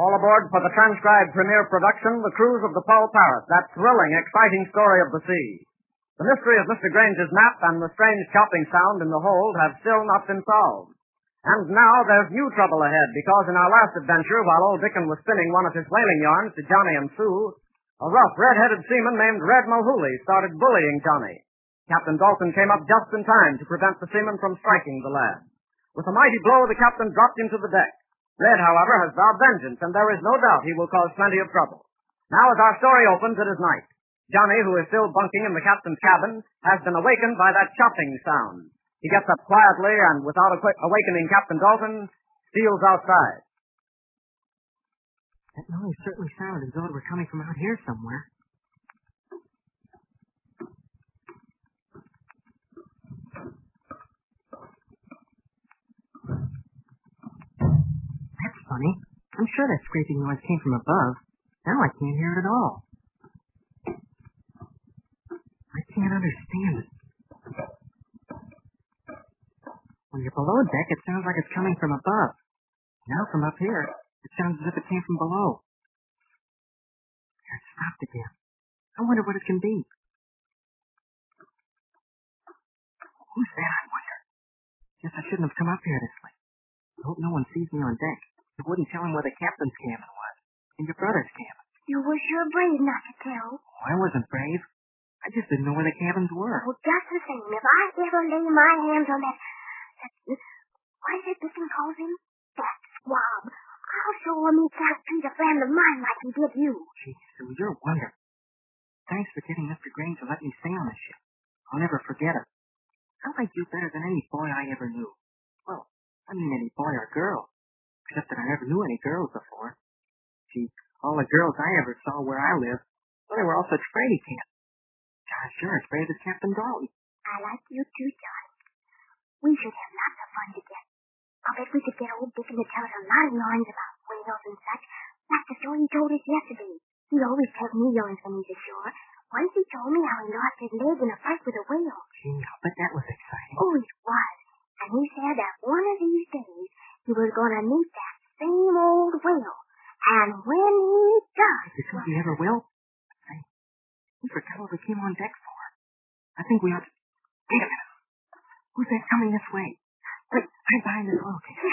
All aboard for the transcribed premiere production, The Cruise of the Paul Parrot, that thrilling, exciting story of the sea. The mystery of Mr. Grange's map and the strange chopping sound in the hold have still not been solved. And now there's new trouble ahead, because in our last adventure, while old Dickon was spinning one of his whaling yarns to Johnny and Sue, a rough, red-headed seaman named Red Mulhooley started bullying Johnny. Captain Dalton came up just in time to prevent the seaman from striking the lad. With a mighty blow, the captain dropped him to the deck. Red, however, has vowed vengeance, and there is no doubt he will cause plenty of trouble. Now, as our story opens, it is night. Johnny, who is still bunking in the captain's cabin, has been awakened by that chopping sound. He gets up quietly and, without awakening Captain Dalton, steals outside. That noise certainly sounded as though it were coming from out here somewhere. That's funny. I'm sure that scraping noise came from above. Now I can't hear it at all. I can't understand it. When you're below deck, it sounds like it's coming from above. Now from up here, it sounds as if it came from below. There, it stopped again. I wonder what it can be. Who's that, I wonder? Guess I shouldn't have come up here this way. I hope no one sees me on deck. It wouldn't tell him where the captain's cabin was. And your brother's cabin. You were sure brave not to tell. Oh, I wasn't brave. I just didn't know where the cabins were. Oh, just the same. If I ever lay my hands on that what is it Dickon calls him? That swab. I'll show him he can't treat a friend of mine like he did you. Gee, Sue, you're a wonder. Thanks for getting Mr. Grange to let me stay on the ship. I'll never forget it. I like you better than any boy I ever knew. Well, I mean any boy or girl. Except that I never knew any girls before. Gee, all the girls I ever saw where I lived, well, they were all such fraidy cats. Gosh, you're as brave as Captain Dalton. I like you too, John. We should have lots of fun together. I'll bet we could get old Dickon to tell us a lot of yarns about whales and such, like the story he told us yesterday. He always tells me yarns when he's ashore. Once he told me how he lost his leg in a fight with a whale. Gee, I bet that was exciting. Oh, it was. And he said that one of these days he was going to meet that same old whale. And when he does... You think he ever will? Say, we forgot what we came on deck for. I think we ought to... Wait a minute. Who's that coming this way? Quick, hide behind this oil can.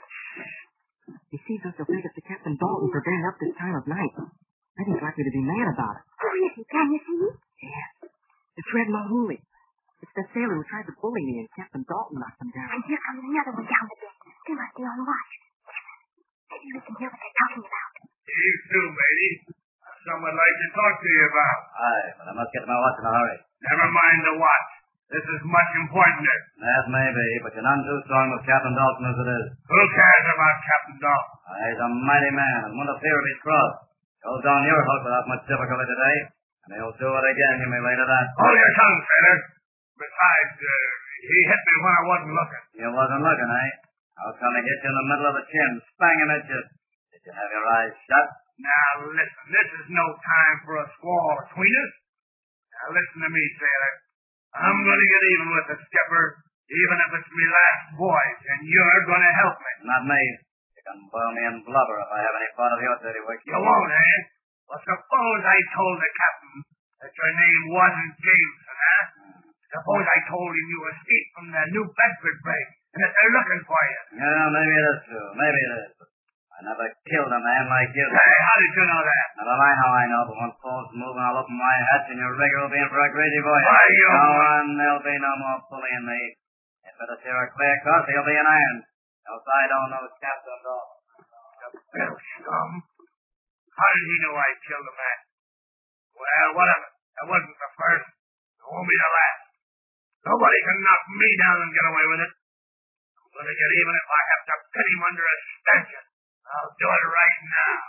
He sees us so big as to Captain Dalton for being up this time of night. I think he's likely to be mad about it. Who is he? Can you see? Yes. It's Red Mulhooley. It's the sailor who tried to bully me and Captain Dalton knocked him down. And here comes another one down the deck. They must be on watch. Maybe we can hear what they're talking about. You too, matey. Someone would like to talk to you about. Aye, but I must get to my watch in a hurry. Never mind the watch. This is much importanter. That may be, but you're none too strong with Captain Dalton as it is. Who cares about Captain Dalton? He's a mighty man and won't fear of his cross. He'll down your hook without much difficulty today, and he'll do it again, you may lay to that. Hold your tongue, sailor. Besides, he hit me when I wasn't looking. You wasn't looking, eh? How come he hit you in the middle of the chin, spanging at you? Did you have your eyes shut? Now, listen, this is no time for a squall between us. Now, listen to me, sailor. I'm going to get even with the skipper, even if it's me last voyage, and you're going to help me. Not me. You can boil me in blubber if I have any part of your dirty work. You won't, eh? Well, suppose I told the captain that your name wasn't Jameson, huh? Suppose I told him you escaped from the New Bedford brig, and that they're looking for you. Yeah, maybe it is true. Maybe it is. But I never killed a man like you. Hey, how did you know that? Never mind how I know, but when falls moving, I'll open my hatch and your rigger will be in for a crazy voyage. Why, you... Go on, there'll be no more bullying me. If it'll steer a clear course, he'll be in irons. Else I don't know Captain Dalton. The scum. How did he know I killed a man? Well, whatever. That wasn't the first. It won't be the last. Nobody can knock me down and get away with it. I'm going to get even if I have to pin him under a stanchion. I'll do it right now.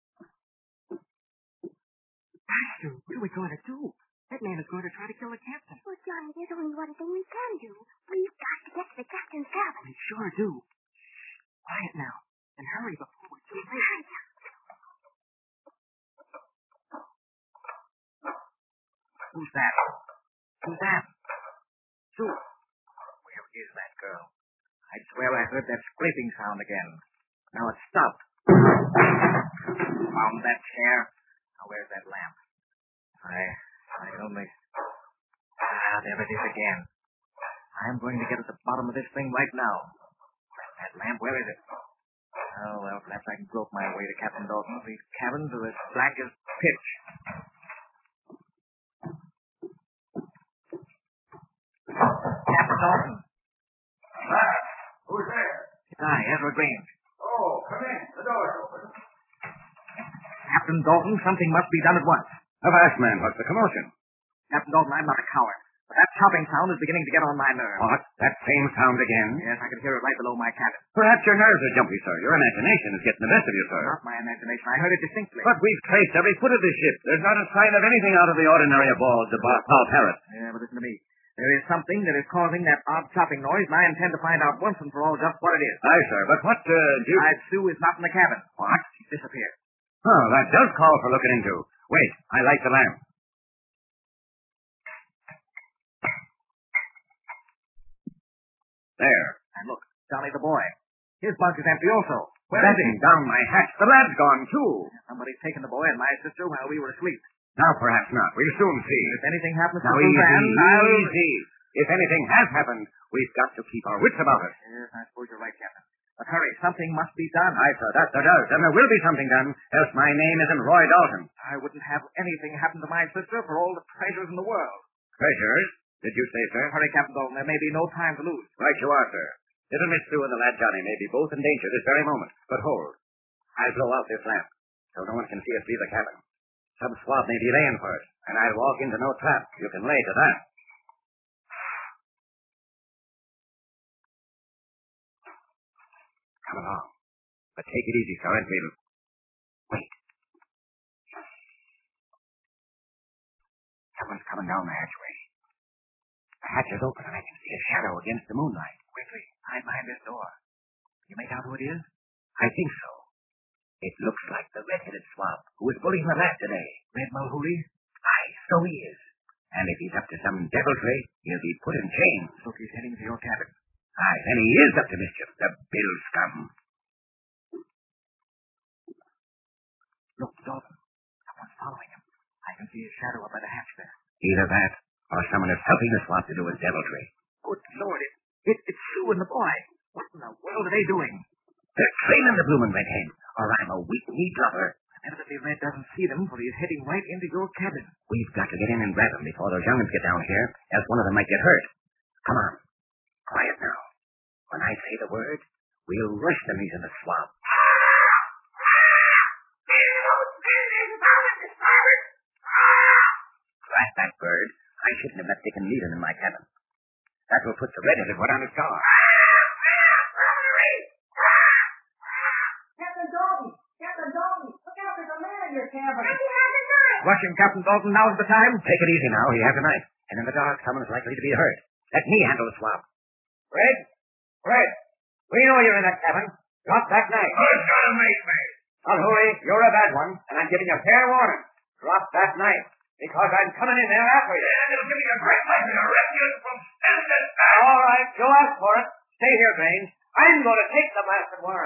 Master, what are we going to do? That man is going to try to kill the captain. Well, Johnny, there's only one thing we can do. We've got to get to the captain's cabin. We sure do. Quiet now, and hurry before we're too late. Who's that? Who's that? Sue. Where is that girl? I swear I heard that scraping sound again. Now it's stopped. Found that chair. Now, where's that lamp? I only... there it is again. I'm going to get at the bottom of this thing right now. That lamp, where is it? Oh, well, perhaps I can grope my way to Captain Dalton. These cabins are as black as pitch. Captain Dalton. Who's there? It's I, Ezra Grange. Oh, come in. The door's open. Captain Dalton, something must be done at once. Avast, man. What's the commotion? Captain Dalton, I'm not a coward. But that chopping sound is beginning to get on my nerves. What? That same sound again? Yes, I can hear it right below my cabin. Perhaps your nerves are jumpy, sir. Your imagination is getting the best of you, sir. Not my imagination. I heard it distinctly. But we've traced every foot of this ship. There's not a sign of anything out of the ordinary aboard the Paul Parrot. Yeah, but listen to me. There is something that is causing that odd chopping noise, and I intend to find out once and for all just what it is. Aye, sir. But what, Besides, Sue is not in the cabin. What? She's disappeared. Oh, that does call for looking into. Wait, I light the lamp. There. And look, Johnny the boy. His bunk is empty also. Where is he? Letting down my hatch. The lad's gone, too. Somebody's taken the boy and my sister while we were asleep. Now, perhaps not. We'll soon see. If anything happens to Now, Suzanne, easy. If anything has happened, we've got to keep our wits about it. Yes, I suppose you're right, Captain. But hurry, something must be done. Aye, sir, that there does. And there will be something done, else my name isn't Roy Dalton. I wouldn't have anything happen to my sister for all the treasures in the world. Treasures? Did you say, sir? Hurry, Captain Dalton. There may be no time to lose. Right you are, sir. Little Miss Sue and the lad Johnny may be both in danger this very moment. But hold. I'll blow out this lamp, so no one can see us leave the cabin. Some swab may be laying for us, and I'll walk into no trap. You can lay to that. Come along. But take it easy, sir, and we'll... Wait. Someone's coming down the hatchway. The hatch is open, and I can see a shadow against the moonlight. Quickly, hide behind this door. You make out who it is? I think so. It looks like the red-headed swab who was bullying the lad today. Red Mulhooley? Aye, so he is. And if he's up to some deviltry, he'll be put in chains. Look, he's heading to your cabin. Aye, then he is up to mischief, the Bill scum. Look, Dalton. Someone's following him. I can see his shadow up by the hatch there. Either that, or someone is helping the swab to do his deviltry. Good Lord, it's Sue and the boy. What in the world are they doing? They're training the bloomin' red hen, or I'm a weak-kneed lover. Evidently Red doesn't see them, for he's heading right into your cabin. We've got to get in and grab them before those young'uns get down here, else one of them might get hurt. Come on. Quiet now. When I say the word, we'll rush them into the swamp. Drat that bird. I shouldn't have left Dick and Leland in my cabin. That will put the red-headed one on his guard. Captain Dalton, look out, there's a man in your cabin. And he has a knife. Rush him, Captain Dalton. Now's the time. Take it easy now. He has a knife. And in the dark, someone is likely to be hurt. Let me handle the swab. Fred? We know you're in that cabin. Drop that knife. Who's gonna make me? Mulhooley, you're a bad one, and I'm giving you fair warning. Drop that knife, because I'm coming in there after you. And it'll give me a great pleasure to rescue you from standing back. All right, you ask for it. Stay here, Grange. I'm going to take the blasted worm.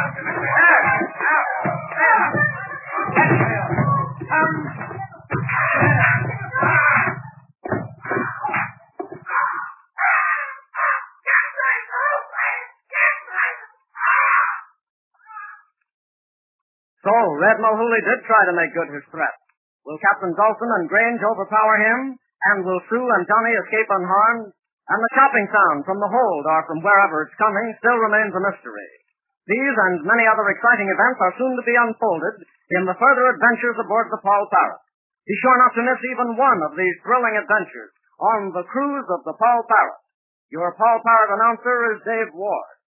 So, Red Mulhooley did try to make good his threat. Will Captain Dalton and Grange overpower him? And will Sue and Johnny escape unharmed? And the chopping sound from the hold or from wherever it's coming still remains a mystery. These and many other exciting events are soon to be unfolded in the further adventures aboard the Paul Parrot. Be sure not to miss even one of these thrilling adventures on the cruise of the Paul Parrot. Your Paul Parrot announcer is Dave Ward.